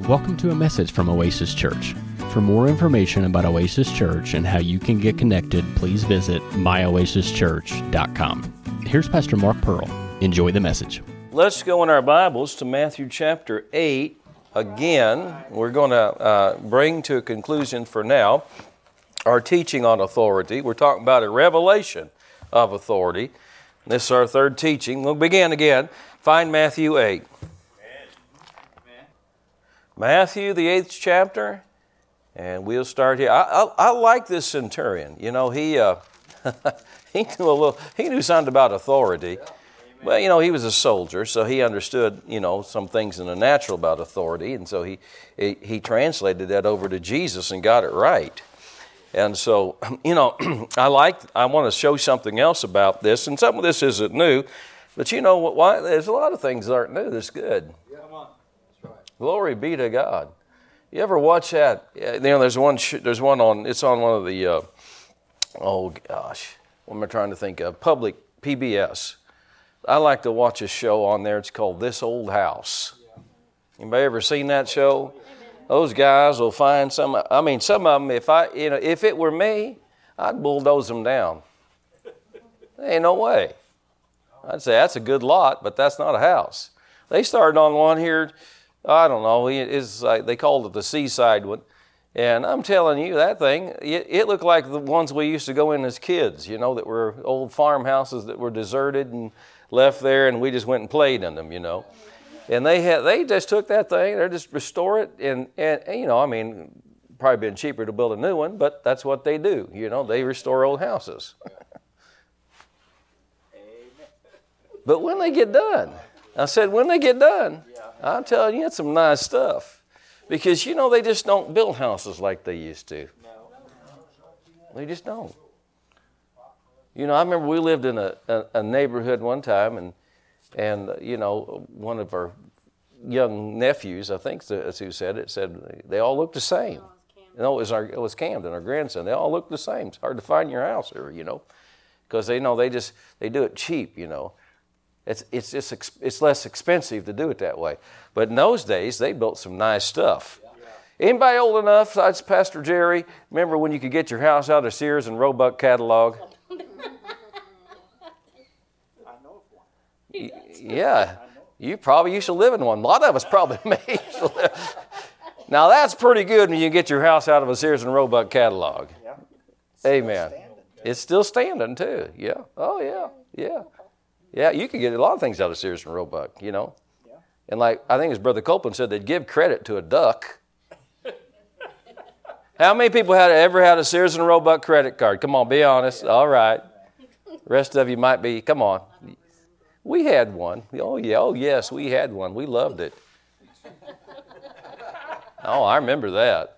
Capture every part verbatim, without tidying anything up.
Welcome to a message from Oasis Church. For more information about Oasis Church and how you can get connected, please visit my oasis church dot com. Here's Pastor Mark Pearl. Enjoy the message. Let's go in our Bibles to Matthew chapter eight. Again, we're going to uh, bring to a conclusion for now our teaching on authority. We're talking about a revelation of authority. This is our third teaching. We'll begin again. Find Matthew eight. Amen. Matthew, the eighth chapter, and we'll start here. I, I, I like this centurion. You know, he uh, he knew a little. He knew something about authority. Well, you know, he was a soldier, so he understood, you know, some things in the natural about authority, and so he, he he translated that over to Jesus and got it right. And so, you know, I like, I want to show something else about this, and some of this isn't new, but you know what? Why? There's a lot of things that aren't new that's good. Yeah, come on. That's right. Glory be to God. You ever watch that? You know, there's one. There's one on. It's on one of the. Uh, oh gosh, what am I trying to think of? Public P B S. I like to watch a show on there. It's called This Old House. Anybody ever seen that show? Those guys will find some. I mean, some of them. If I, you know, if it were me, I'd bulldoze them down. There ain't no way. I'd say that's a good lot, but that's not a house. They started on one here. I don't know. It's like they called it the seaside one, and I'm telling you, that thing. It, it looked like the ones we used to go in as kids. You know, that were old farmhouses that were deserted and left there, and we just went and played in them, you know. And they had they just took that thing, they just restore it, and, and, and you know, I mean, probably been cheaper to build a new one, but that's what they do, you know, they restore old houses. But when they get done, I said, when they get done, I'm telling you, it's some nice stuff. Because, you know, they just don't build houses like they used to. They just don't. You know, I remember we lived in a, a, a neighborhood one time, and, and you know, one of our young nephews, I think that's who said it, said they all look the same. No, it was, our, it was Camden, our grandson. They all look the same. It's hard to find your house here, you know, because they know they just, they do it cheap, you know. It's it's just it's less expensive to do it that way. But in those days, they built some nice stuff. Anybody old enough, besides Pastor Jerry, remember when you could get your house out of Sears and Roebuck catalog? Yeah, you probably used to live in one. A lot of us probably may. Now that's pretty good when you get your house out of a Sears and Roebuck catalog. Yeah. Amen. It's still standing too. Yeah. Oh yeah. Yeah. Yeah. You could get a lot of things out of Sears and Roebuck. You know. Yeah. And like I think his brother Copeland said, they'd give credit to a duck. How many people had ever had a Sears and Roebuck credit card? Come on, be honest. All right. The rest of you might be. Come on. We had one. Oh, yeah. Oh, yes, we had one. We loved it. Oh, I remember that.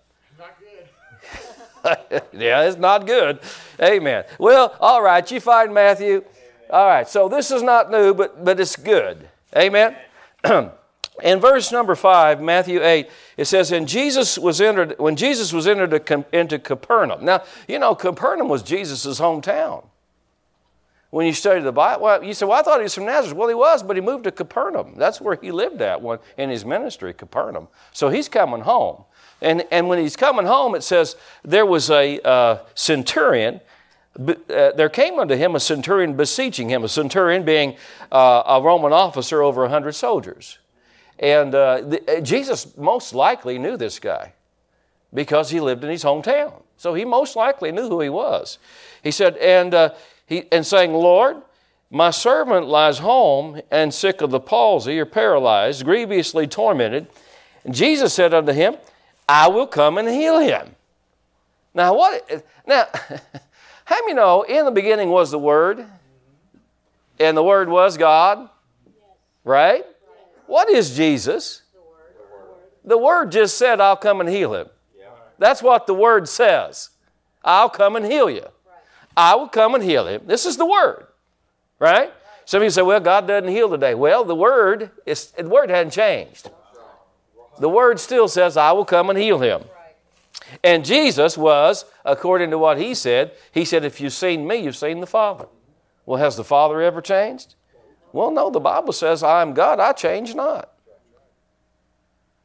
Not good. Yeah, it's not good. Amen. Well, all right, you find Matthew. All right, so this is not new, but, but it's good. Amen. In verse number five, Matthew eight, it says, "And Jesus was entered when Jesus was entered into Capernaum." Now, you know, Capernaum was Jesus' hometown. When you study the Bible, well, you say, well, I thought he was from Nazareth. Well, he was, but he moved to Capernaum. That's where he lived at one in his ministry, Capernaum. So he's coming home. And, and when he's coming home, it says, there was a uh, centurion. Uh, there came unto him a centurion beseeching him, a centurion being uh, a Roman officer over a hundred soldiers. And uh, the, uh, Jesus most likely knew this guy because he lived in his hometown. So he most likely knew who he was. He said, and... Uh, He, and saying, "Lord, my servant lies home and sick of the palsy," or paralyzed, grievously tormented. And Jesus said unto him, "I will come and heal him." Now, what? Now, how many know in the beginning was the Word, and the Word was God, right? What is Jesus? The Word just said, "I'll come and heal him." That's what the Word says. I'll come and heal you. I will come and heal him. This is the Word, right? Some of you say, well, God doesn't heal today. Well, the Word, is, the Word hadn't changed. The Word still says, I will come and heal him. And Jesus was, according to what he said, he said, if you've seen me, you've seen the Father. Well, has the Father ever changed? Well, no, the Bible says, I am God, I change not.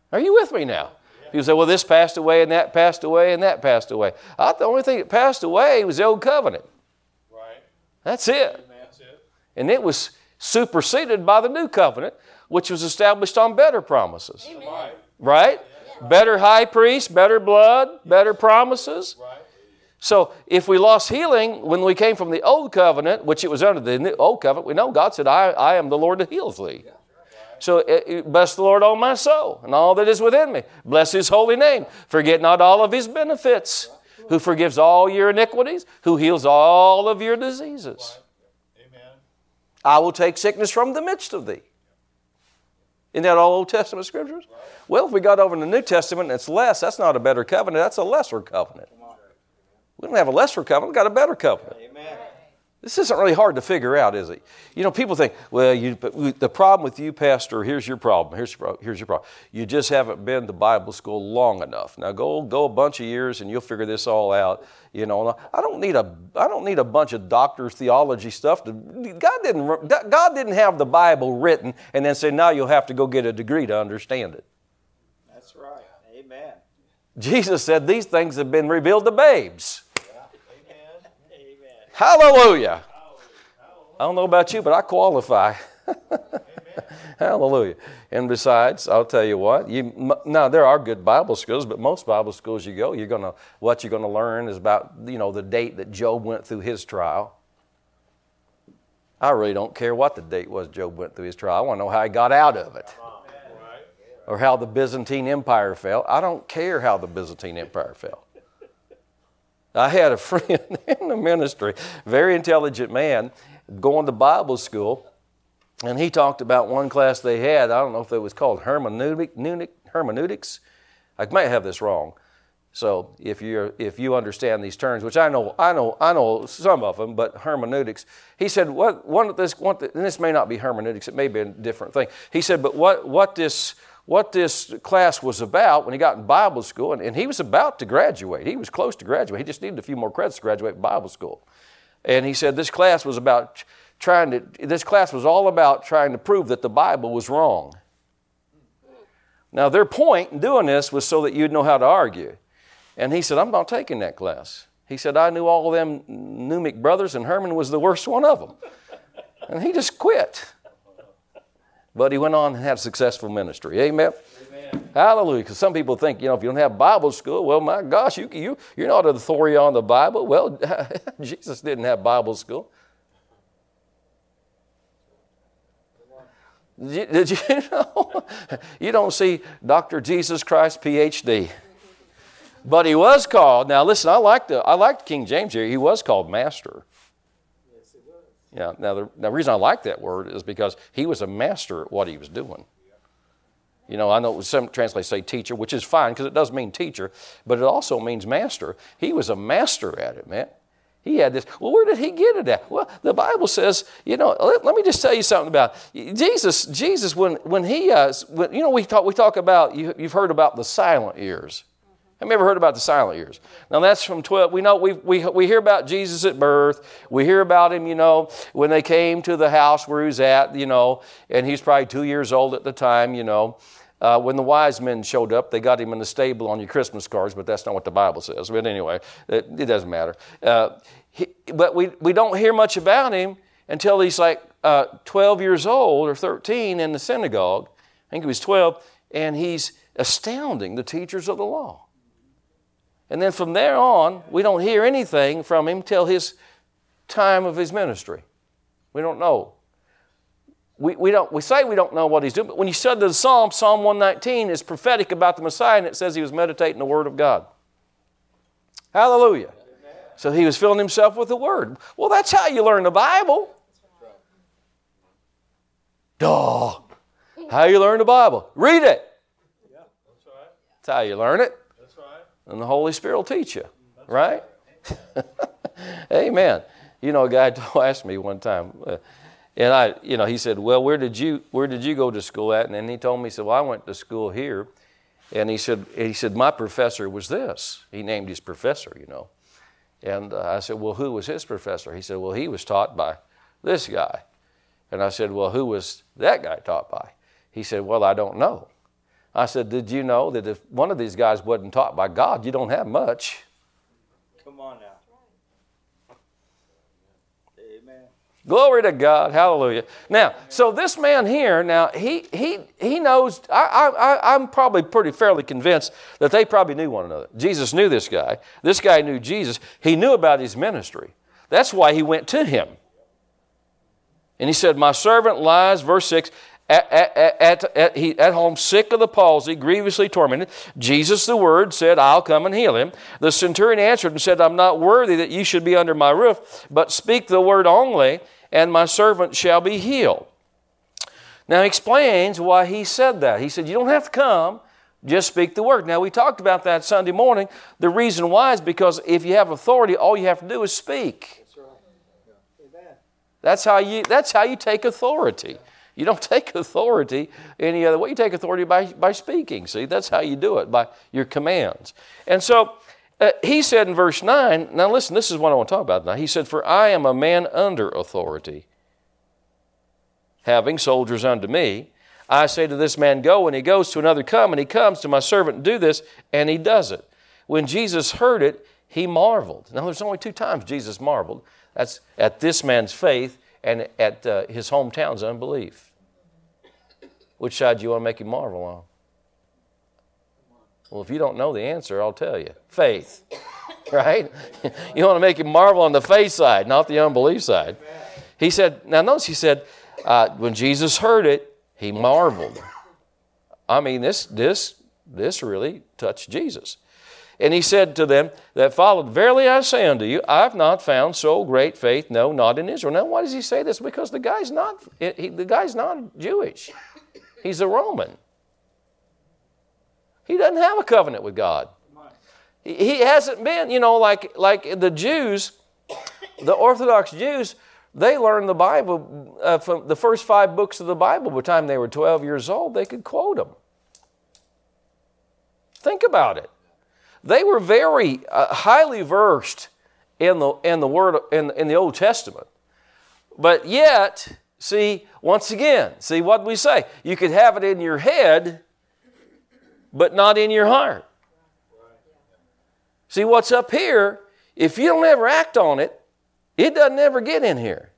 Are you with me now? People say, well, this passed away and that passed away and that passed away. I thought the only thing that passed away was the old covenant. Right. That's it. That's it. And it was superseded by the new covenant, which was established on better promises. Right. Right? Yeah. Better high priest, better blood, better promises. Right. So if we lost healing when we came from the old covenant, which it was under the new, old covenant, we know God said, I, I am the Lord that heals thee. Yeah. So uh, bless the Lord, O my soul, and all that is within me. Bless His holy name. Forget not all of His benefits, who forgives all your iniquities, who heals all of your diseases. Amen. I will take sickness from the midst of thee. Isn't that all Old Testament scriptures? Well, if we got over in the New Testament and it's less, that's not a better covenant, that's a lesser covenant. We don't have a lesser covenant, we've got a better covenant. Amen. This isn't really hard to figure out, is it? You know, people think, well, you, but we, the problem with you, Pastor, here's your problem. Here's your, here's your problem. You just haven't been to Bible school long enough. Now go go a bunch of years and you'll figure this all out. You know, I don't need a I don't need a bunch of doctor's theology stuff. To, God didn't God didn't have the Bible written and then say, now you'll have to go get a degree to understand it. That's right. Amen. Jesus said these things have been revealed to babes. Amen. Amen. Hallelujah. I don't know about you, but I qualify. Hallelujah. And besides, I'll tell you what, you, now there are good Bible schools, but most Bible schools you go, you're gonna what you're gonna learn is about, you know, the date that Job went through his trial. I really don't care what the date was Job went through his trial. I want to know how he got out of it. Or how the Byzantine Empire fell. I don't care how the Byzantine Empire fell. I had a friend in the ministry, very intelligent man, going to Bible school, and he talked about one class they had. I don't know if it was called hermeneutic, hermeneutics. I might have this wrong. So if you if you understand these terms, which I know I know I know some of them, but hermeneutics. He said what one of this one and this may not be hermeneutics. It may be a different thing. He said, but what what this what this class was about when he got in Bible school, and, and he was about to graduate. He was close to graduate. He just needed a few more credits to graduate from Bible school. And he said this class was about trying to, this class was all about trying to prove that the Bible was wrong. Now their point in doing this was so that you'd know how to argue. And he said, I'm not taking that class. He said, I knew all of them Numic brothers and Herman was the worst one of them. And he just quit. But he went on and had a successful ministry. Amen? Amen. Hallelujah. Because some people think, you know, if you don't have Bible school, well, my gosh, you, you, you're not an authority on the Bible. Well, Jesus didn't have Bible school. Did you, did you know? You don't see Doctor Jesus Christ, P H D. But he was called, now listen, I like the I liked King James here. He was called master. Yes, it was. Yeah. Now the, now the reason I like that word is because he was a master at what he was doing. You know, I know some translators say teacher, which is fine because it does mean teacher, but it also means master. He was a master at it, man. He had this. Well, where did he get it at? Well, the Bible says, you know, let, let me just tell you something about Jesus. Jesus, when when he, uh, when, you know, we talk we talk about you, you've heard about the silent years. Have you ever heard about the silent years? Now that's from twelve. We know we we we hear about Jesus at birth. We hear about him, you know, when they came to the house where he was at, you know, and he's probably two years old at the time, you know. Uh, when the wise men showed up, they got him in the stable on your Christmas cards, but that's not what the Bible says. But anyway, it, it doesn't matter. Uh, he, but we, we don't hear much about him until he's like uh, twelve years old or thirteen in the synagogue. I think he was twelve, and he's astounding the teachers of the law. And then from there on, we don't hear anything from him till his time of his ministry. We don't know. We, we don't. We say we don't know what he's doing, but when you study the Psalm, Psalm one nineteen is prophetic about the Messiah, and it says he was meditating the Word of God. Hallelujah. Amen. So he was filling himself with the Word. Well, that's how you learn the Bible. Duh. How you learn the Bible? Read it. Yeah, that's right. That's how you learn it. That's right. And the Holy Spirit will teach you. That's right? right. Amen. You know, a guy asked me one time, uh, and I, you know, he said, well, where did you where did you go to school at? And then he told me, he said, well, I went to school here. And he said, he said, my professor was this. He named his professor, you know. And uh, I said, well, who was his professor? He said, well, he was taught by this guy. And I said, well, who was that guy taught by? He said, well, I don't know. I said, did you know that if one of these guys wasn't taught by God, you don't have much? Come on now. Amen. Glory to God. Hallelujah. Now, so this man here, now, he he he knows, I, I, I'm probably pretty fairly convinced that they probably knew one another. Jesus knew this guy. This guy knew Jesus. He knew about his ministry. That's why he went to him. And he said, my servant lies, verse six, at, at, at, at, he, at home sick of the palsy, grievously tormented. Jesus, the Word, said, I'll come and heal him. The centurion answered and said, I'm not worthy that you should be under my roof, but speak the word only, and my servant shall be healed. Now he explains why he said that. He said, you don't have to come, just speak the word. Now we talked about that Sunday morning. The reason why is because if you have authority, all you have to do is speak. That's right. Yeah. Amen. That's how you, that's how you take authority. You don't take authority any other way. You take authority by, by speaking. See, that's how you do it, by your commands. And so uh, he said in verse nine, now listen, this is what I want to talk about now. He said, for I am a man under authority, having soldiers unto me. I say to this man, go, and he goes, to another, come, and he comes, to my servant, do this, and he does it. When Jesus heard it, he marveled. Now, there's only two times Jesus marveled. That's at this man's faith and at uh, his hometown's unbelief. Which side do you want to make him marvel on? Well, if you don't know the answer, I'll tell you. Faith, right? You want to make him marvel on the faith side, not the unbelief side. He said, now notice he said, uh, when Jesus heard it, he marveled. I mean, this, this, this really touched Jesus. And he said to them that followed, verily I say unto you, I have not found so great faith, no, not in Israel. Now, why does he say this? Because the guy's not, he, the guy's not Jewish. He's a Roman. He doesn't have a covenant with God. He, he hasn't been, you know, like, like the Jews, the Orthodox Jews, they learned the Bible, uh, from the first five books of the Bible. By the time they were twelve years old, they could quote them. Think about it. They were very uh, highly versed in the in the word in, in the Old Testament. But yet, see, once again, see what we say. You could have it in your head, but not in your heart. See, what's up here, if you don't ever act on it, it doesn't ever get in here.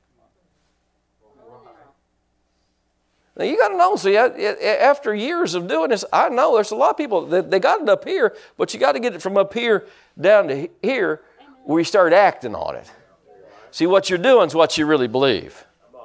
Now, you got to know, see, after years of doing this, I know there's a lot of people, that they got it up here, but you got to get it from up here down to here where you start acting on it. See, what you're doing is what you really believe.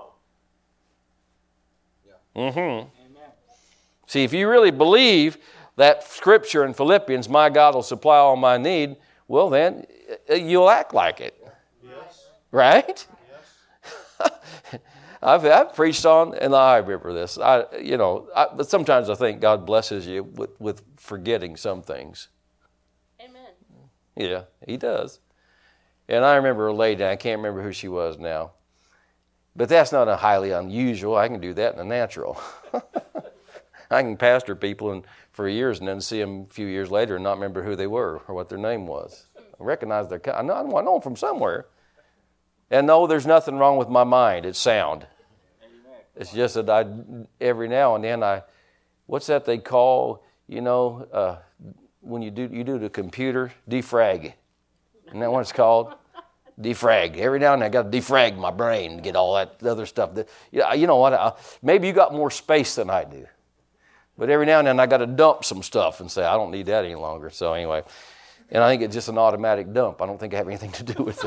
Mm-hmm. See, if you really believe that scripture in Philippians, my God will supply all my need, well then, you'll act like it. Yes. Right? Yes. I've, I've preached on, and I remember this. I, you know, I, but sometimes I think God blesses you with, with forgetting some things. Amen. Yeah, He does. And I remember a lady, I can't remember who she was now, but that's not a highly unusual. I can do that in the natural. I can pastor people and, for years and then see them a few years later and not remember who they were or what their name was. I recognize their, I know, I know them from somewhere. And no, there's nothing wrong with my mind. It's sound. It's just that I, every now and then I, what's that they call, you know, uh, when you do you do the computer, defrag. Isn't that what it's called? Defrag. Every now and then I got to defrag my brain to get all that other stuff. That, you know what, I, maybe you got more space than I do. But every now and then I got to dump some stuff and say, I don't need that any longer. So anyway, and I think it's just an automatic dump. I don't think I have anything to do with it.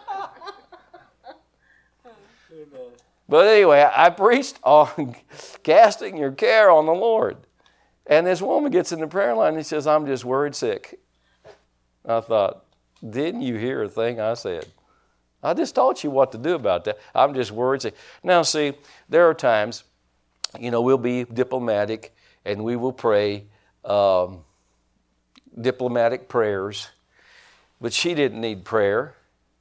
But anyway, I preached on casting your care on the Lord. And this woman gets in the prayer line and he says, I'm just worried sick. I thought, didn't you hear a thing I said? I just taught you what to do about that. I'm just worried sick. Now see, there are times, you know, we'll be diplomatic and we will pray um, diplomatic prayers. But she didn't need prayer.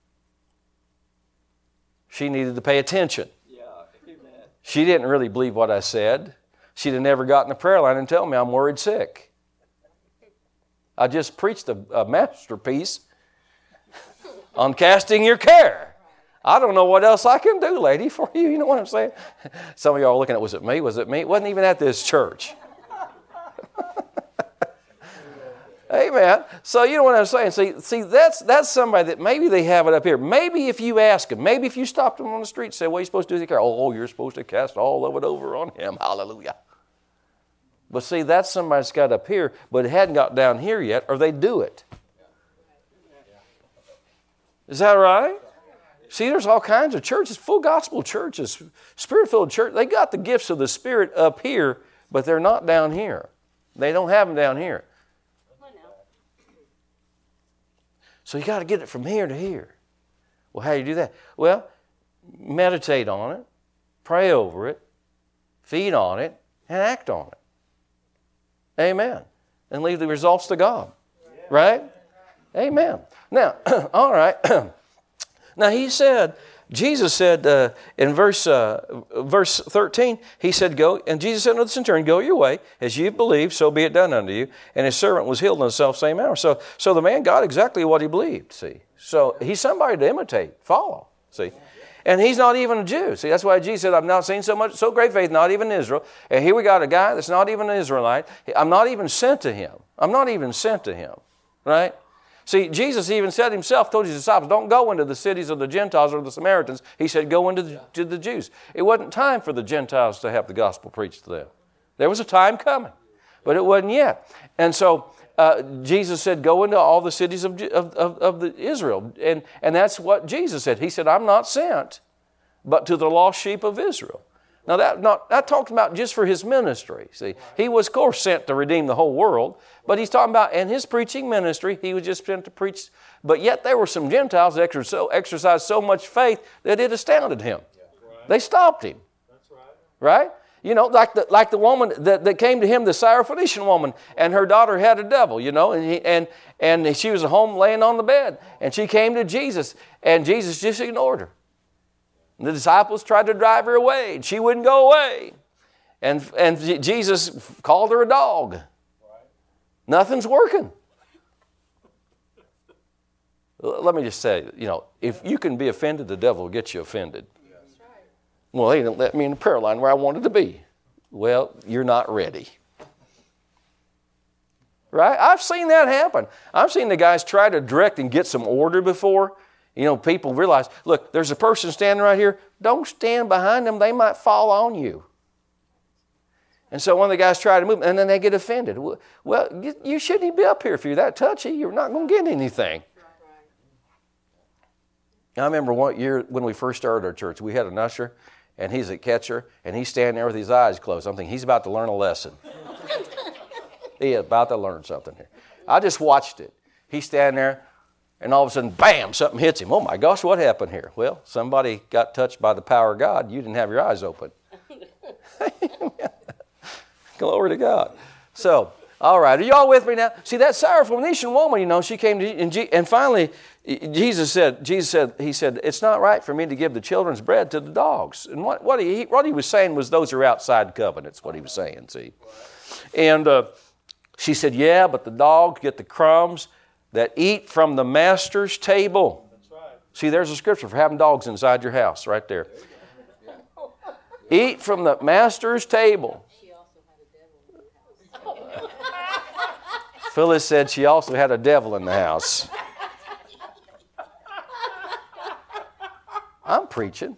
She needed to pay attention. She didn't really believe what I said. She'd have never gotten a prayer line and tell me I'm worried sick. I just preached a, a masterpiece on casting your care. I don't know what else I can do, lady, for you. You know what I'm saying? Some of y'all are looking at, was it me? Was it me? It wasn't even at this church. Amen. So you know what I'm saying? See, see, that's that's somebody that maybe they have it up here. Maybe if you ask them, maybe if you stopped them on the street and said, what are you supposed to do with your car? Oh, you're supposed to cast all of it over on him. Hallelujah. But see, that's somebody that's got up here, but it hadn't got down here yet, or they do it. Is that right? See, there's all kinds of churches, full gospel churches, Spirit-filled church. They got the gifts of the Spirit up here, but they're not down here. They don't have them down here. So you got to get it from here to here. Well, how do you do that? Well, meditate on it, pray over it, feed on it, and act on it. Amen. And leave the results to God. Right? Amen. Now, all right. Now he said, Jesus said uh, in verse uh, verse thirteen, he said, "Go," and Jesus said unto the centurion, "Go your way, as ye believe, so be it done unto you." And his servant was healed in the self-same hour. So, so the man got exactly what he believed, see. So he's somebody to imitate, follow, see. And he's not even a Jew. See, that's why Jesus said, I've not seen so much, so great faith, not even in Israel. And here we got a guy that's not even an Israelite. I'm not even sent to him. I'm not even sent to him, right? See, Jesus even said himself, told his disciples, don't go into the cities of the Gentiles or the Samaritans. He said, go into the, to the Jews. It wasn't time for the Gentiles to have the gospel preached to them. There was a time coming, but it wasn't yet. And so uh, Jesus said, go into all the cities of, of, of, of the Israel. And, and that's what Jesus said. He said, I'm not sent, but to the lost sheep of Israel. Now, that not that talked about just for his ministry. See, he was, of course, sent to redeem the whole world, but he's talking about in his preaching ministry, he was just sent to preach. But yet there were some Gentiles that exercised so much faith that it astounded him. Right. They stopped him. That's right. Right? You know, like the like the woman that, that came to him, the Syrophoenician woman, and her daughter had a devil. You know, and he, and and she was at home laying on the bed, and she came to Jesus, and Jesus just ignored her. The disciples tried to drive her away, and she wouldn't go away. And, and Jesus called her a dog. Right. Nothing's working. Let me just say, you know, if you can be offended, the devil will get you offended. That's right. Well, he didn't let me in the prayer line where I wanted to be. Well, you're not ready. Right? I've seen that happen. I've seen the guys try to direct and get some order before. You know, people realize, look, there's a person standing right here. Don't stand behind them. They might fall on you. And so one of the guys try to move, and then they get offended. Well, you shouldn't even be up here if you're that touchy. You're not going to get anything. I remember one year when we first started our church, we had an usher, and he's a catcher, and he's standing there with his eyes closed. I'm thinking, he's about to learn a lesson. He is about to learn something here. I just watched it. He's standing there. And all of a sudden, bam, something hits him. Oh my gosh, what happened here? Well, somebody got touched by the power of God. You didn't have your eyes open. Glory to God. So, all right, are you all with me now? See, that Syrophoenician woman, you know, she came to, and, and finally, Jesus said, Jesus said, he said, it's not right for me to give the children's bread to the dogs. And what, what, he, what he was saying was those are outside covenants, what he was saying, see. And uh, she said, yeah, but the dogs get the crumbs that eat from the master's table. That's right. See, there's a scripture for having dogs inside your house right there. Eat from the master's table. She also had a devil in the house. Phyllis said she also had a devil in the house. I'm preaching.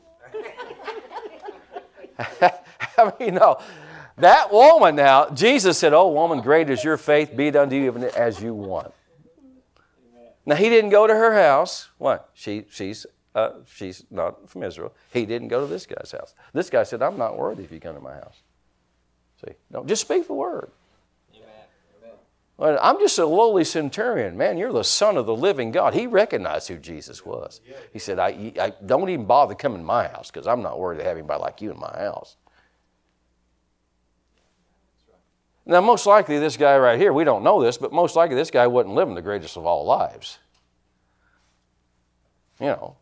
I mean, no. That woman now, Jesus said, oh, woman, great is your faith, be it unto you even as you want. Now, he didn't go to her house. What? She, she's, uh, she's not from Israel. He didn't go to this guy's house. This guy said, I'm not worthy if you come to my house. See, no, just speak the word. Amen. Well, I'm just a lowly centurion. Man, you're the son of the living God. He recognized who Jesus was. He said, I, I don't even bother coming to my house because I'm not worthy to have anybody like you in my house. Now, most likely this guy right here, we don't know this, but most likely this guy wasn't living the greatest of all lives. You know.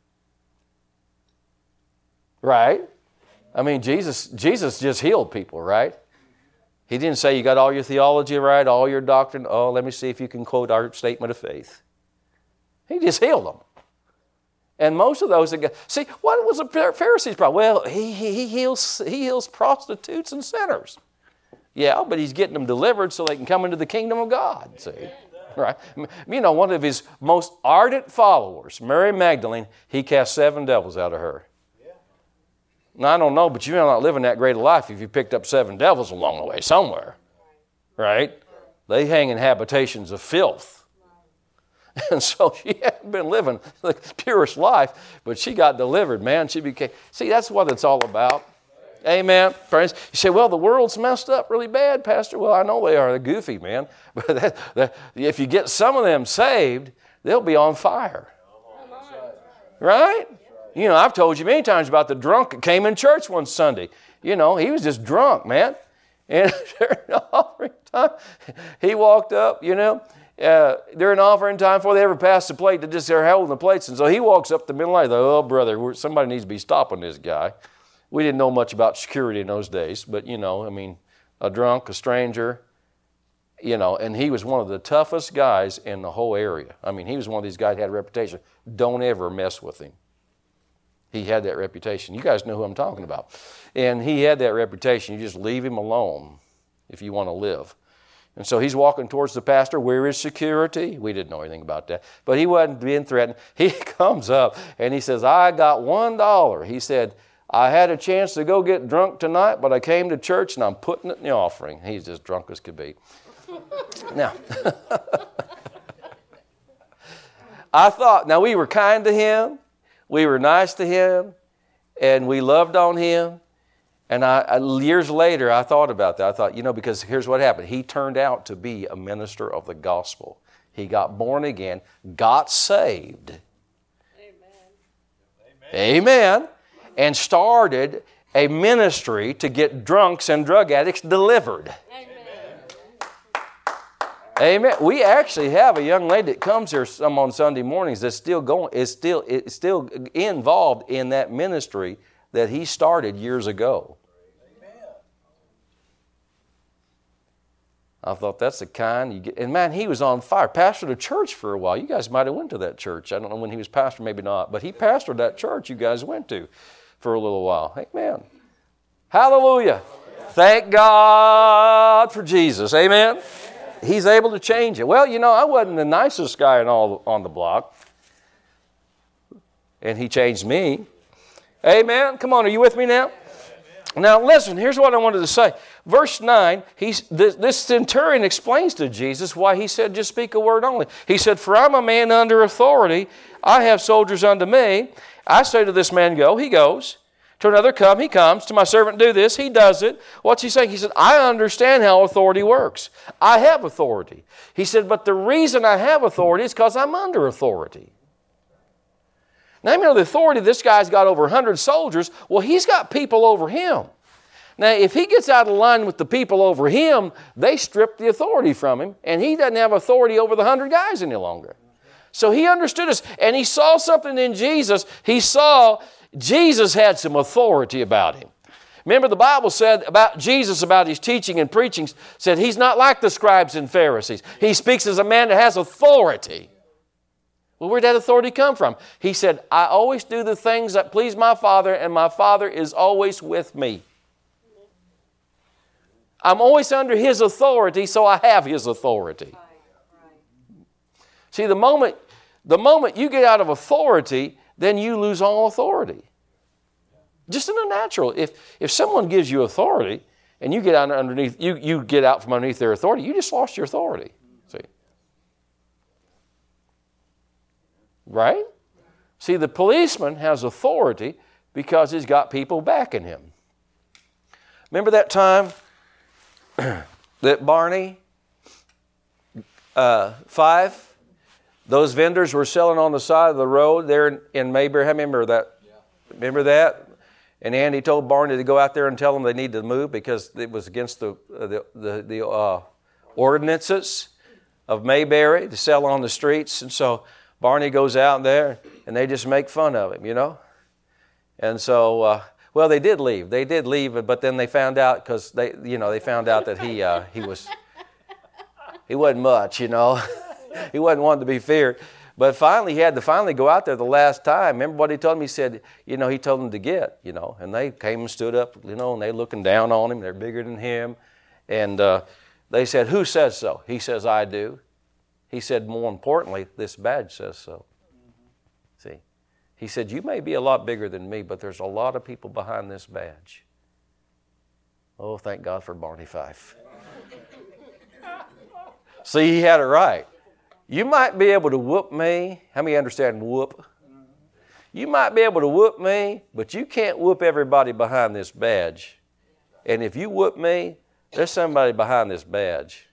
Right? I mean, Jesus, Jesus just healed people, right? He didn't say you got all your theology right, all your doctrine. Oh, let me see if you can quote our statement of faith. He just healed them. And most of those that got, see, what was the Pharisees' problem? Well, he, he, he heals he heals prostitutes and sinners. Yeah, but he's getting them delivered so they can come into the kingdom of God, see? Right? You know, one of his most ardent followers, Mary Magdalene, he cast seven devils out of her. Now, I don't know, but you're not living that great a life if you picked up seven devils along the way somewhere. Right? They hang in habitations of filth. And so she hadn't been living the purest life, but she got delivered, man. She became, see, that's what it's all about. Amen. Friends, you say, well, the world's messed up really bad, Pastor. Well, I know they are. They're goofy, man. But that, that, if you get some of them saved, they'll be on fire. Right? You know, I've told you many times about the drunk that came in church one Sunday. You know, he was just drunk, man. And during offering time, he walked up, you know, uh, during offering time before they ever passed the plate, they just they're holding the plates. And so he walks up the middle line, like, oh, brother, somebody needs to be stopping this guy. We didn't know much about security in those days, but, you know, I mean, a drunk, a stranger, you know, and he was one of the toughest guys in the whole area. I mean, he was one of these guys that had a reputation. Don't ever mess with him. He had that reputation. You guys know who I'm talking about. And he had that reputation. You just leave him alone if you want to live. And so he's walking towards the pastor. Where is security? We didn't know anything about that. But he wasn't being threatened. He comes up and he says, I got one dollar. He said, I had a chance to go get drunk tonight, but I came to church and I'm putting it in the offering. He's just drunk as could be. Now, I thought, now we were kind to him. We were nice to him, and we loved on him. And I, I, years later, I thought about that. I thought, you know, because here's what happened. He turned out to be a minister of the gospel. He got born again, got saved. Amen. Amen. And started a ministry to get drunks and drug addicts delivered. Amen. Amen. We actually have a young lady that comes here some on Sunday mornings that's still going, is still is still involved in that ministry that he started years ago. Amen. I thought that's the kind you get. And man, he was on fire. Pastored a church for a while. You guys might have went to that church. I don't know when he was pastor, maybe not. But he pastored that church you guys went to for a little while. Amen. Hallelujah. Thank God for Jesus. Amen. He's able to change it. Well, you know, I wasn't the nicest guy in all, on the block. And he changed me. Amen. Come on, are you with me now? Now, listen, here's what I wanted to say. Verse nine, he's, this, this centurion explains to Jesus why he said, just speak a word only. He said, for I'm a man under authority. I have soldiers under me. I say to this man, go, he goes. To another, come, he comes. To my servant, do this, he does it. What's he saying? He said, I understand how authority works. I have authority. He said, but the reason I have authority is because I'm under authority. Now, you know the authority, this guy's got over one hundred soldiers. Well, he's got people over him. Now, if he gets out of line with the people over him, they strip the authority from him, and he doesn't have authority over the one hundred guys any longer. So he understood this, and he saw something in Jesus. He saw Jesus had some authority about him. Remember, the Bible said about Jesus, about his teaching and preaching, said he's not like the scribes and Pharisees. He speaks as a man that has authority. Well, where'd that authority come from? He said, I always do the things that please my Father, and my Father is always with me. I'm always under His authority, so I have His authority. See, the moment, the moment you get out of authority, then you lose all authority. Just in the natural. If, if someone gives you authority and you get out underneath, you, you get out from underneath their authority, you just lost your authority. See? Right? See, the policeman has authority because he's got people backing him. Remember that time that Barney uh, Five, those vendors were selling on the side of the road there in, in Mayberry. How many remember that? Yeah. Remember that? And Andy told Barney to go out there and tell them they need to move because it was against the uh, the the, the uh, ordinances of Mayberry to sell on the streets. And so Barney goes out there and they just make fun of him, you know. And so, uh, well, they did leave. They did leave, but then they found out because they, you know, they found out that he uh, he was he wasn't much, you know. He wasn't one to be feared. But finally, he had to finally go out there the last time. Remember what he told him? He said, you know, he told them to get, you know. And they came and stood up, you know, and they looking down on him. They're bigger than him. And uh, they said, who says so? He says, I do. He said, more importantly, this badge says so. Mm-hmm. See? He said, you may be a lot bigger than me, but there's a lot of people behind this badge. Oh, thank God for Barney Fife. See, he had it right. You might be able to whoop me. How many understand whoop? You might be able to whoop me, but you can't whoop everybody behind this badge. And if you whoop me, there's somebody behind this badge.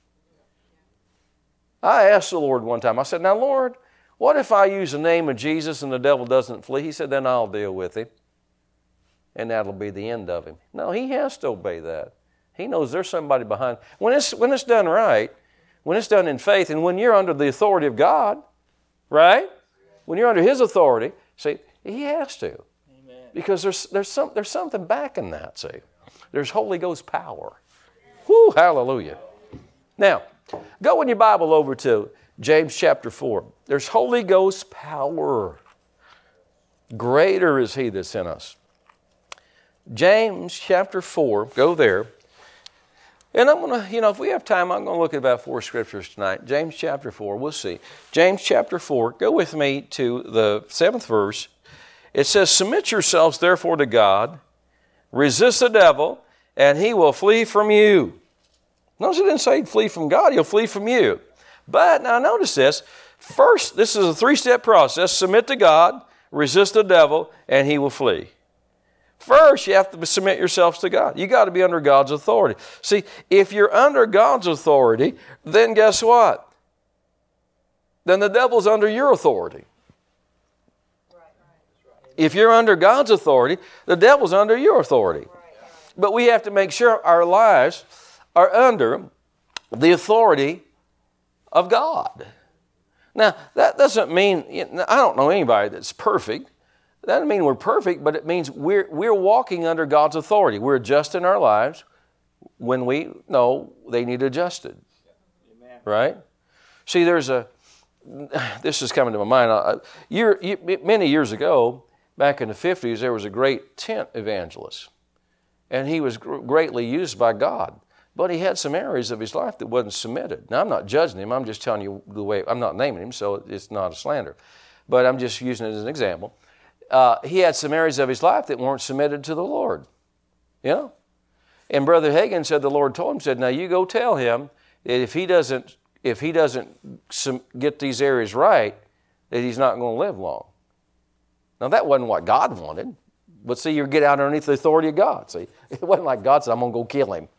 I asked the Lord one time, I said, now Lord, what if I use the name of Jesus and the devil doesn't flee? He said, then I'll deal with him. And that'll be the end of him. No, he has to obey that. He knows there's somebody behind. When it's, when it's done right, when it's done in faith, and when you're under the authority of God, right? When you're under His authority, see, He has to. Amen. Because there's, there's, some, there's something back in that, see. There's Holy Ghost power. Whoo, hallelujah. Now, go in your Bible over to James chapter four. There's Holy Ghost power. Greater is He that's in us. James chapter four, go there. And I'm going to, you know, if we have time, I'm going to look at about four scriptures tonight. James chapter four, we'll see. James chapter four, go with me to the seventh verse. It says, submit yourselves therefore to God, resist the devil, and he will flee from you. Notice it didn't say flee from God, he'll flee from you. But now notice this. First, this is a three-step process. Submit to God, resist the devil, and he will flee. First, you have to submit yourselves to God. You got to be under God's authority. See, if you're under God's authority, then guess what? Then the devil's under your authority. If you're under God's authority, the devil's under your authority. But we have to make sure our lives are under the authority of God. Now, that doesn't mean, I don't know anybody that's perfect. That doesn't mean we're perfect, but it means we're, we're walking under God's authority. We're adjusting our lives when we know they need adjusted. Amen. Right? See, there's a, this is coming to my mind. Year, many years ago, back in the fifties, there was a great tent evangelist. And he was greatly used by God. But he had some areas of his life that wasn't submitted. Now, I'm not judging him. I'm just telling you the way, I'm not naming him, so it's not a slander. But I'm just using it as an example. Uh, he had some areas of his life that weren't submitted to the Lord. You know? And Brother Hagin said the Lord told him, said, now you go tell him that if he doesn't, if he doesn't get these areas right, that he's not going to live long. Now, that wasn't what God wanted. But see, you get out underneath the authority of God. See, it wasn't like God said, I'm going to go kill him.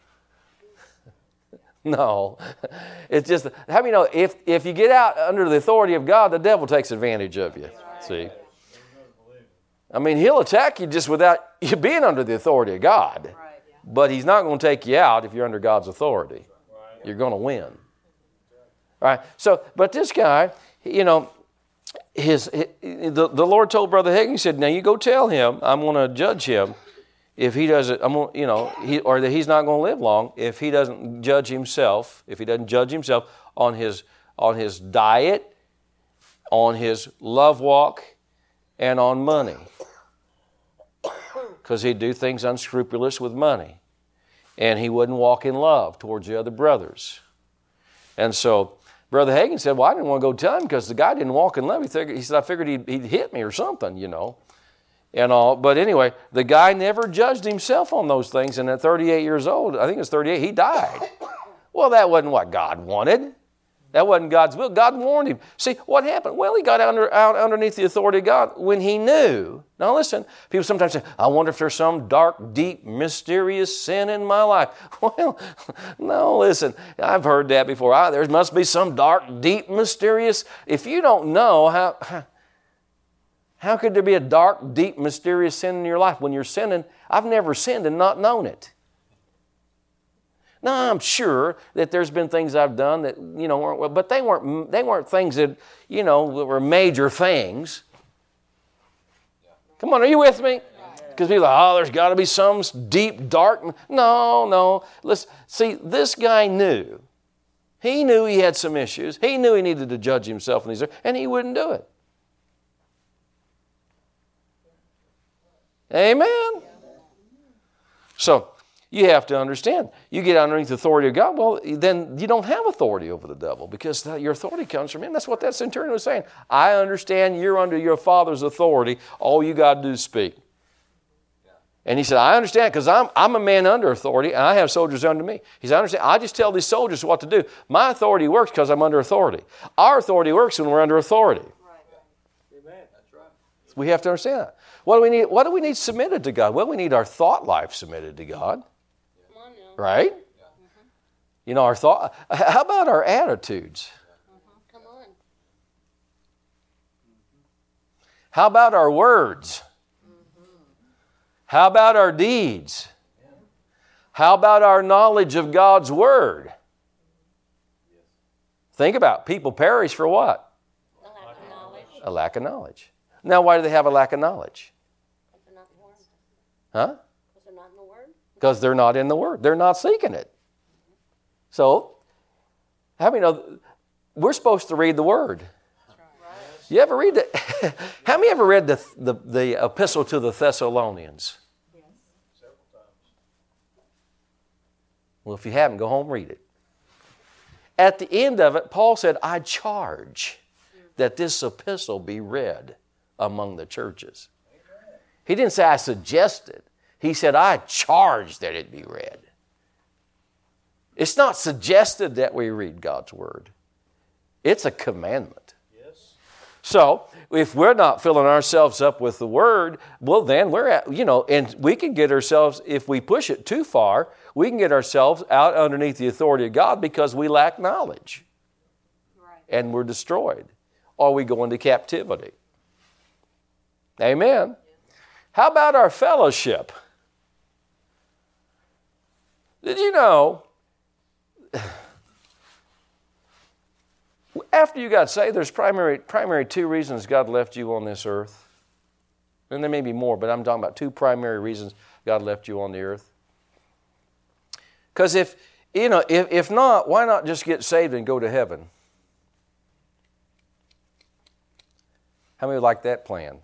No. It's just, how many know, if, if you get out under the authority of God, the devil takes advantage of you. See? I mean, he'll attack you just without you being under the authority of God. Right, yeah. But he's not going to take you out if you're under God's authority. Right. You're going to win. All right. So, but this guy, you know, his, his the, the Lord told Brother Hagin, he said, now you go tell him I'm going to judge him if he doesn't, I'm going, you know, he, or that he's not going to live long if he doesn't judge himself, if he doesn't judge himself on his on his diet, on his love walk, and on money. Because he'd do things unscrupulous with money. And he wouldn't walk in love towards the other brothers. And so Brother Hagin said, well, I didn't want to go tell him because the guy didn't walk in love. He, figured, he said, I figured he'd, he'd hit me or something, you know. And all. But anyway, the guy never judged himself on those things. And at thirty-eight years old, I think it was thirty-eight, he died. Well, that wasn't what God wanted. That wasn't God's will. God warned him. See, what happened? Well, he got under, out underneath the authority of God when he knew. Now listen, people sometimes say, I wonder if there's some dark, deep, mysterious sin in my life. Well, no, listen, I've heard that before. Ah, there must be some dark, deep, mysterious. If you don't know, how, how could there be a dark, deep, mysterious sin in your life when you're sinning? I've never sinned and not known it. Now, I'm sure that there's been things I've done that, you know, weren't, but they weren't, they weren't things that, you know, that were major things. Come on, are you with me? Because people are like, oh, there's got to be some deep, dark. No, no. Let's see, this guy knew. He knew he had some issues. He knew he needed to judge himself in these areas, and he wouldn't do it. Amen? So, You have to understand. You get underneath the authority of God, well, then you don't have authority over the devil because your authority comes from him. That's what that centurion was saying. I understand you're under your Father's authority. All you got to do is speak. And he said, I understand because I'm, I'm a man under authority and I have soldiers under me. He said, I understand. I just tell these soldiers what to do. My authority works because I'm under authority. Our authority works when we're under authority. Right. Amen. That's right. We have to understand that. What do we need? What do we need submitted to God? Well, we need our thought life submitted to God. Come on now. Right? Mm-hmm. You know, our thought. How about our attitudes? Mm-hmm. Come on. How about our words? How about our deeds? How about our knowledge of God's Word? Think about it. People perish for what? A lack of knowledge. A lack of knowledge. Now, why do they have a lack of knowledge? Because they're not in the Word. Huh? Because they're not in the Word. Because they're not in the Word. They're not seeking it. So, how many know we're supposed to read the Word? You ever read the, how many ever read the, the, the epistle to the Thessalonians? Yes. Several times. Well, if you haven't, go home and read it. At the end of it, Paul said, I charge that this epistle be read among the churches. He didn't say I suggested. He said, I charge that it be read. It's not suggested that we read God's Word. It's a commandment. So, if we're not filling ourselves up with the Word, well then we're at, you know, and we can get ourselves, if we push it too far, we can get ourselves out underneath the authority of God because we lack knowledge. Right. And we're destroyed. Or we go into captivity. Amen. How about our fellowship? Did you know, after you got saved, there's primary, primary two reasons God left you on this earth. And there may be more, but I'm talking about two primary reasons God left you on the earth. Because if, you know, if, if not, why not just get saved and go to heaven? How many would like that plan?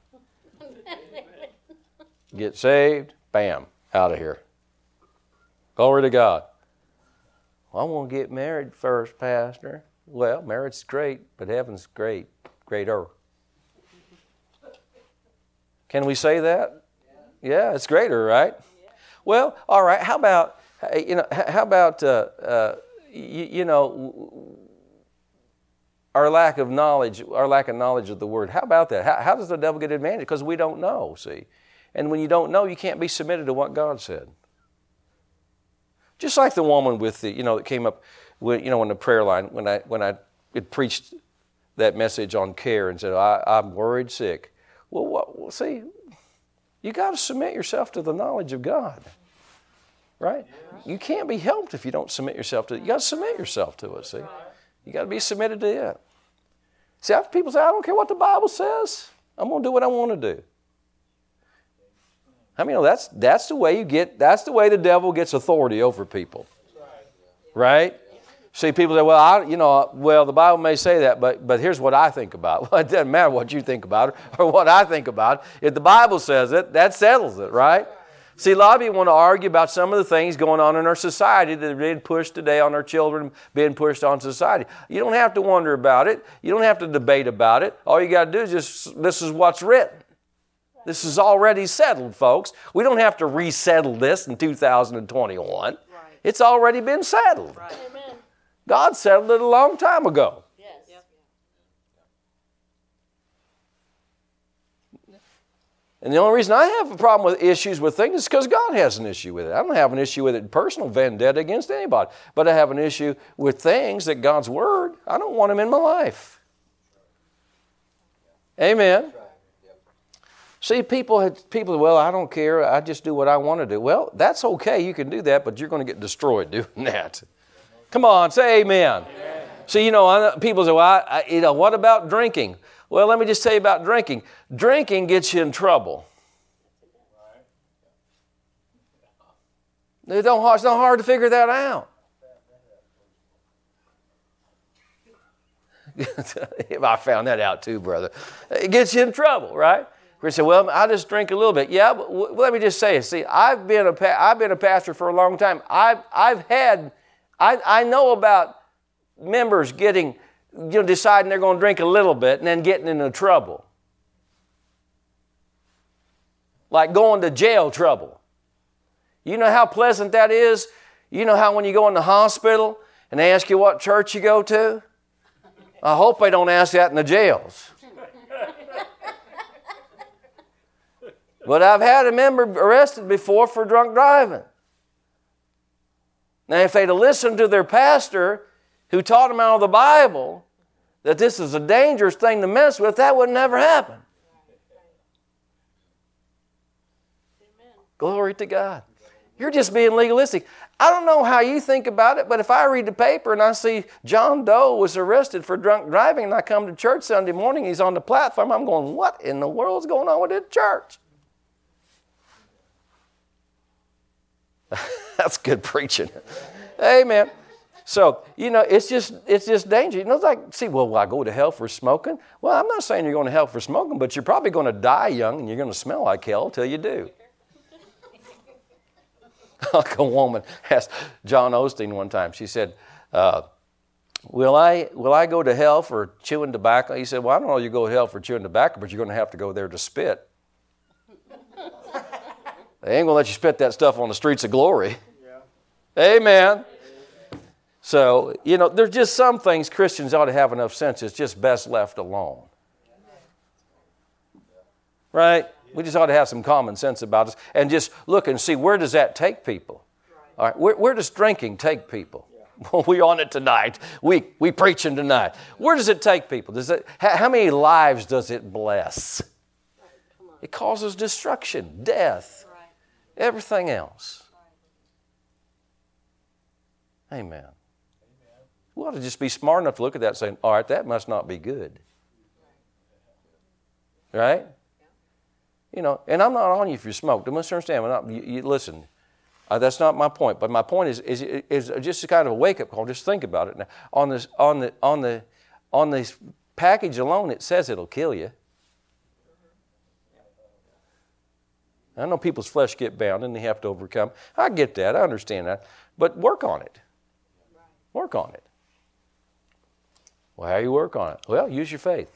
Get saved, bam, out of here. Glory to God. Well, I want to get married first, Pastor. Well, marriage's great, but heaven's great, greater. Can we say that? Yeah, yeah, it's greater, right? Yeah. Well, all right. How about you know? How about uh, uh, you, you know our lack of knowledge, our lack of knowledge of the Word? How about that? How, how does the devil get advantage? Because we don't know. See, and when you don't know, you can't be submitted to what God said. Just like the woman with the you know that came up. When, you know, on the prayer line, when I when I had preached that message on care and said, I, I'm worried sick. Well, what, well, see, you got to submit yourself to the knowledge of God, right? Yes. You can't be helped if you don't submit yourself to it. You got to submit yourself to it, see? You got to be submitted to it. See, after people say, I don't care what the Bible says. I'm going to do what I want to do. I mean, that's that's the way you get, that's the way the devil gets authority over people, right? See, people say, well, I, you know, well, the Bible may say that, but but here's what I think about it. Well, it doesn't matter what you think about it or what I think about it. If the Bible says it, that settles it, right? See, a lot of people want to argue about some of the things going on in our society that are being pushed today on our children, being pushed on society. You don't have to wonder about it. You don't have to debate about it. All you got to do is just, this is what's written. This is already settled, folks. We don't have to resettle this in two thousand twenty-one. Right. It's already been settled. Right. Amen. God settled it a long time ago. Yes. Yep. And the only reason I have a problem with issues with things is because God has an issue with it. I don't have an issue with it personal vendetta against anybody. But I have an issue with things that God's Word, I don't want them in my life. Amen. See, people, had, people, well, I don't care. I just do what I want to do. Well, that's okay. You can do that, but you're going to get destroyed doing that. Come on, say amen. Amen. See, you know, people say, well, I, I, you know, what about drinking? Well, let me just tell you about drinking. Drinking gets you in trouble. It don't, it's not hard to figure that out. I found that out too, brother. It gets you in trouble, right? We say, well, I just drink a little bit. Yeah, but w- let me just say, see, I've been a pa- I've been a pastor for a long time. I've I've had, I I know about members getting, you know, deciding they're going to drink a little bit and then getting into trouble, like going to jail trouble. You know how pleasant that is? You know how when you go in the hospital and they ask you what church you go to? I hope they don't ask that in the jails. But I've had a member arrested before for drunk driving. Now, if they'd have listened to their pastor who taught them out of the Bible that this is a dangerous thing to mess with, that would never happen. Amen. Glory to God. You're just being legalistic. I don't know how you think about it, but if I read the paper and I see John Doe was arrested for drunk driving and I come to church Sunday morning, he's on the platform, I'm going, what in the world's going on with this church? That's good preaching. Amen. So, you know, it's just it's just dangerous. You know, it's like, see, well, will I go to hell for smoking? Well, I'm not saying you're going to hell for smoking, but you're probably going to die young and you're going to smell like hell till you do. Like a woman asked John Osteen one time. She said, uh, will I will I go to hell for chewing tobacco? He said, well, I don't know you go to hell for chewing tobacco, but you're going to have to go there to spit. They ain't going to let you spit that stuff on the streets of glory. Yeah. Amen. So, you know, there's just some things Christians ought to have enough sense. It's just best left alone. Right? We just ought to have some common sense about us and just look and see, where does that take people? All right, where, where does drinking take people? Well, we're on it tonight. We we preaching tonight. Where does it take people? Does it? How, how many lives does it bless? It causes destruction, death, everything else. Amen. We ought to just be smart enough to look at that and say, all right, that must not be good. Right? You know, and I'm not on you if you smoke. You must understand. I'm not, you, you, listen, uh, that's not my point. But my point is, is, is just a kind of a wake-up call. Just think about it. Now, on this, on the, on the, on this package alone, it says it'll kill you. I know people's flesh get bound and they have to overcome. I get that. I understand that. But work on it. Work on it. Well, how do you work on it? Well, use your faith.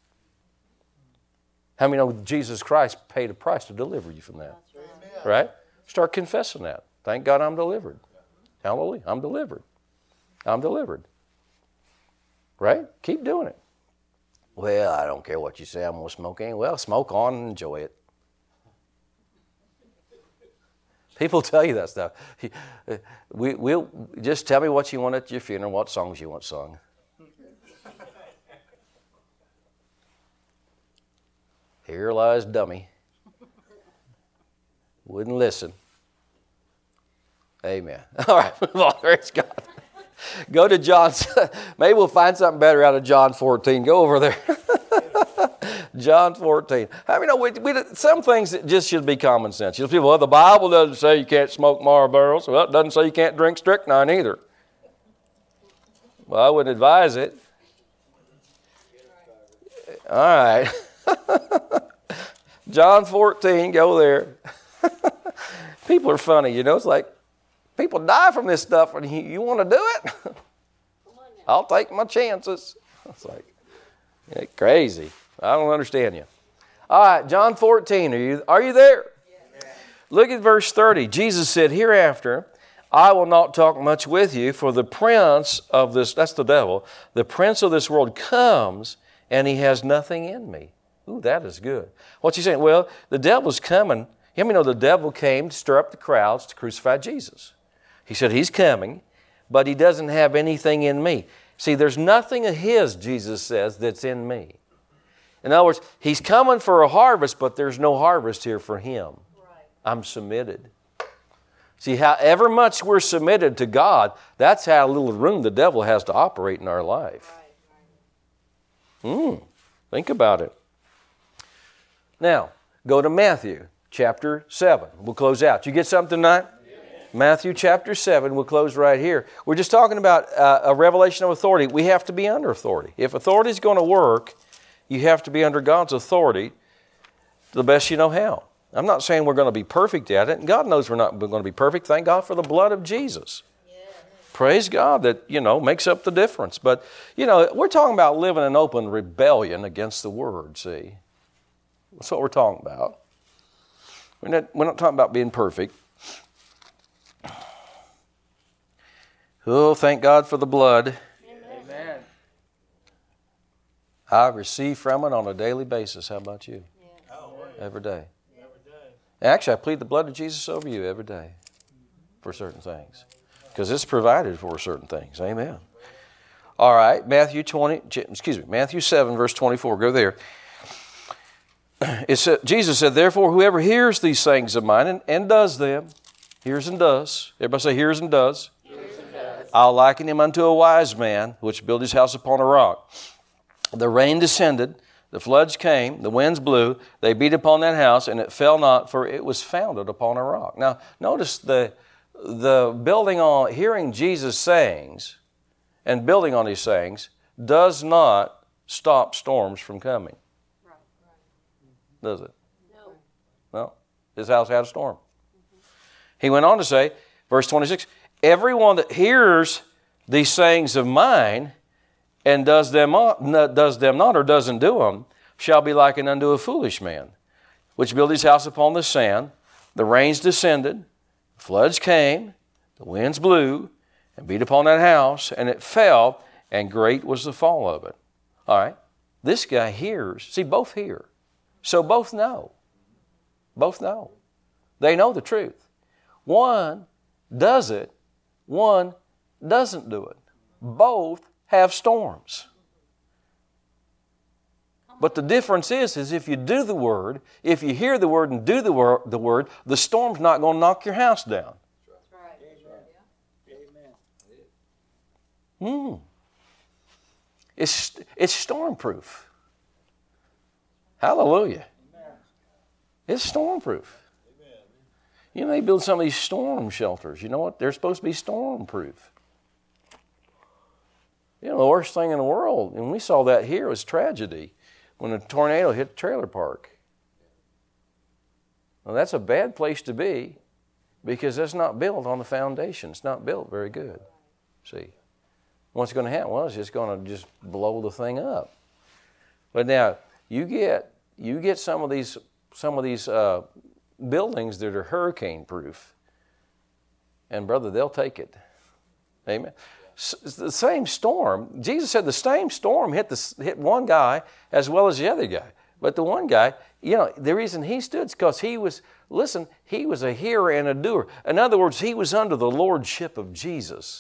How many know Jesus Christ paid a price to deliver you from that? Right? Start confessing that. Thank God I'm delivered. Hallelujah. I'm delivered. I'm delivered. Right? Keep doing it. Well, I don't care what you say. I'm going to smoke anyway. Well, smoke on and enjoy it. People tell you that stuff. We, we'll just tell me what you want at your funeral, what songs you want sung. Here lies dummy. Wouldn't listen. Amen. All right, move on. Praise God. Go to John. Maybe we'll find something better out of John fourteen. Go over there. John fourteen. I mean, we, we, some things that just should be common sense. You know, people, well, the Bible doesn't say you can't smoke Marlboros. Well, it doesn't say you can't drink strychnine either. Well, I wouldn't advise it. All right. John fourteen, go there. People are funny, you know. It's like people die from this stuff, and you, you want to do it? I'll take my chances. It's like, yeah, crazy. I don't understand you. All right, John fourteen. Are you are you there? Yeah. Look at verse thirty. Jesus said, "Hereafter I will not talk much with you, for the prince of this," that's the devil, "the prince of this world comes, and he has nothing in me." Ooh, that is good. What's he saying? Well, the devil's coming. You know the devil came to stir up the crowds to crucify Jesus. He said, he's coming, but he doesn't have anything in me. See, there's nothing of his, Jesus says, that's in me. In other words, he's coming for a harvest, but there's no harvest here for him. Right. I'm submitted. See, however much we're submitted to God, that's how little room the devil has to operate in our life. Right. Mm, think about it. Now, go to Matthew chapter seven. We'll close out. You get something tonight? Yeah. Matthew chapter seven. We'll close right here. We're just talking about uh, a revelation of authority. We have to be under authority. If authority is going to work, you have to be under God's authority. to the best you know how. I'm not saying we're going to be perfect at it, and God knows we're not going to be perfect. Thank God for the blood of Jesus. Praise God that, you know, makes up the difference. But, you know, we're talking about living in open rebellion against the Word, see. That's what we're talking about. We're not, we're not talking about being perfect. Oh, thank God for the blood. Amen. I receive from it on a daily basis. How about you? Yeah. Every day. Every day. Actually, I plead the blood of Jesus over you every day for certain things. Because it's provided for certain things. Amen. All right, Matthew twenty, excuse me, Matthew seven, verse twenty-four. Go there. It said, Jesus said, therefore, whoever hears these sayings of mine and, and does them, hears and does. Everybody say hears and does. Hears and does. I'll liken him unto a wise man, which built his house upon a rock. The rain descended, the floods came, the winds blew, they beat upon that house, and it fell not, for it was founded upon a rock. Now, notice the the building on, hearing Jesus' sayings and building on these sayings does not stop storms from coming. Right, right. Does it? No. No. His house had a storm. Mm-hmm. He went on to say, verse twenty-six, everyone that hears these sayings of mine and does them not, does them not or doesn't do them shall be likened unto a foolish man, which built his house upon the sand. The rains descended, floods came, the winds blew, and beat upon that house, and it fell, and great was the fall of it. All right, this guy hears. See, both hear. So both know. Both know. They know the truth. One does it, one doesn't do it. Both have storms. But the difference is, is if you do the Word, if you hear the Word and do the word, the word, the storm's not going to knock your house down. That's right. Amen. Hmm. It's, it's stormproof. Hallelujah. Amen. It's stormproof. Amen. You know, they build some of these storm shelters. You know what? They're supposed to be stormproof. You know, the worst thing in the world, and we saw that here, was tragedy when a tornado hit the trailer park. Well, that's a bad place to be because that's not built on the foundation. It's not built very good. See, what's going to happen? Well, it's just going to just blow the thing up. But now you get you get some of these some of these uh, buildings that are hurricane proof, and brother, they'll take it. Amen. The same storm, Jesus said the same storm hit the, hit one guy as well as the other guy. But the one guy, you know, the reason he stood is because he was, listen, he was a hearer and a doer. In other words, he was under the lordship of Jesus.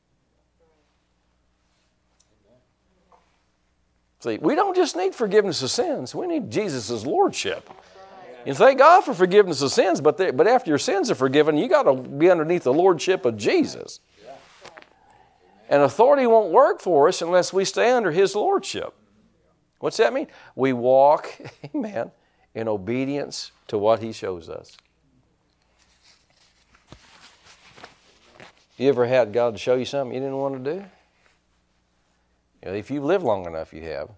See, we don't just need forgiveness of sins. We need Jesus' lordship. You thank God for forgiveness of sins, but, they, but after your sins are forgiven, you got to be underneath the lordship of Jesus. And authority won't work for us unless we stay under His lordship. What's that mean? We walk, amen, in obedience to what He shows us. You ever had God show you something you didn't want to do? You know, if you live long enough, you have.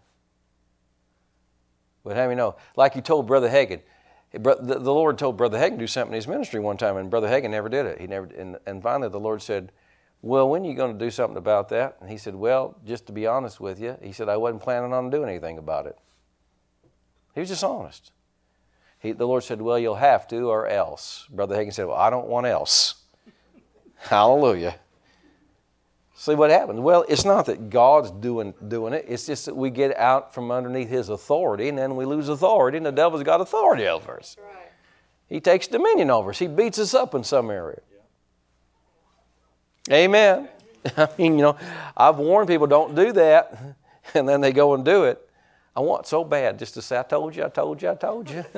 But how many know? Like He told Brother Hagin, the Lord told Brother Hagin to do something in his ministry one time, and Brother Hagin never did it. He never. And, and finally, the Lord said, well, when are you going to do something about that? And he said, well, just to be honest with you, he said, I wasn't planning on doing anything about it. He was just honest. He, the Lord said, well, you'll have to or else. Brother Hagin said, well, I don't want else. Hallelujah. See what happens? Well, it's not that God's doing, doing it. It's just that we get out from underneath His authority, and then we lose authority, and the devil's got authority over us. Right. He takes dominion over us. He beats us up in some area. Amen. I mean, you know, I've warned people, don't do that. And then they go and do it. I want so bad just to say, I told you, I told you, I told you.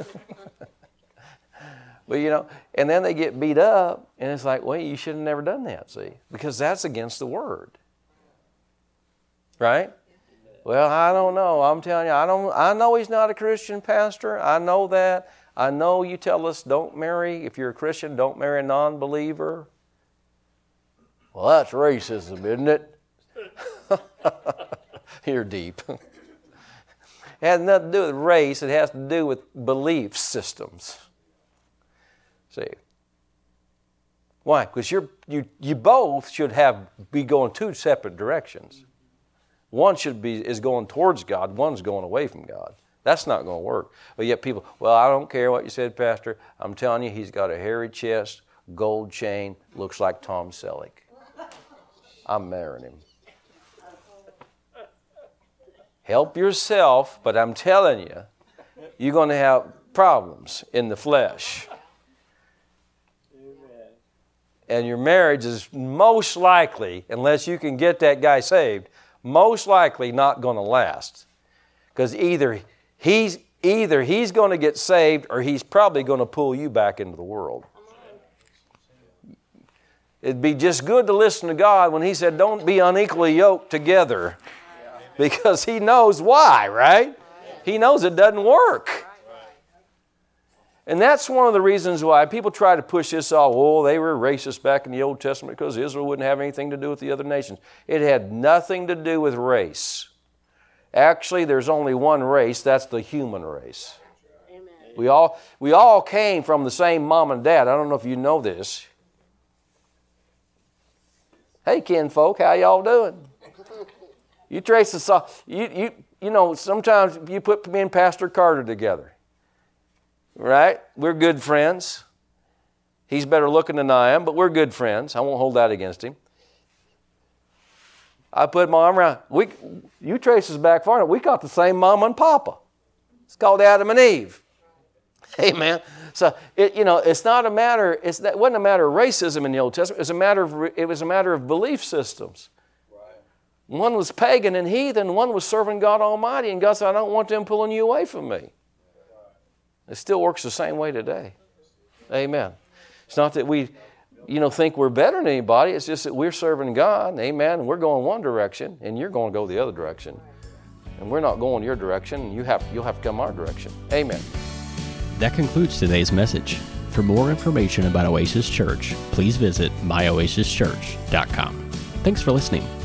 But, you know, and then they get beat up. And it's like, well, you should have never done that, see. Because that's against the Word. Right? Well, I don't know. I'm telling you, I don't. I know he's not a Christian pastor. I know that. I know you tell us don't marry, if you're a Christian, don't marry a non-believer. Well, that's racism, isn't it? You're deep. It has nothing to do with race. It has to do with belief systems. See? Why? Because you're, you you both should have be going two separate directions. One should be is going towards God. One's going away from God. That's not going to work. But yet people, well, I don't care what you said, Pastor. I'm telling you, he's got a hairy chest, gold chain, looks like Tom Selleck. I'm marrying him. Help yourself, but I'm telling you, you're going to have problems in the flesh. Amen. And your marriage is most likely, unless you can get that guy saved, most likely not going to last. Because either he's either he's going to get saved or he's probably going to pull you back into the world. It'd be just good to listen to God when He said, don't be unequally yoked together. Because He knows why, right? He knows it doesn't work. And that's one of the reasons why people try to push this off. Oh, they were racist back in the Old Testament because Israel wouldn't have anything to do with the other nations. It had nothing to do with race. Actually, there's only one race. That's the human race. Amen. We all, we all came from the same mom and dad. I don't know if you know this. Hey, kinfolk, how y'all doing? You trace the you you you know sometimes you put me and Pastor Carter together, right? We're good friends. He's better looking than I am, but we're good friends. I won't hold that against him. I put my arm around. We you trace us back far enough. We got the same mama and papa. It's called Adam and Eve. Amen. So it, you know, it's not a matter. It's it wasn't a matter of racism in the Old Testament. It was a matter of it was a matter of belief systems. Right. One was pagan and heathen. One was serving God Almighty. And God said, "I don't want them pulling you away from me." It still works the same way today. Amen. It's not that we, you know, think we're better than anybody. It's just that we're serving God. Amen. And we're going one direction, and you're going to go the other direction. And we're not going your direction. And you have you'll have to come our direction. Amen. That concludes today's message. For more information about Oasis Church, please visit my oasis church dot com. Thanks for listening.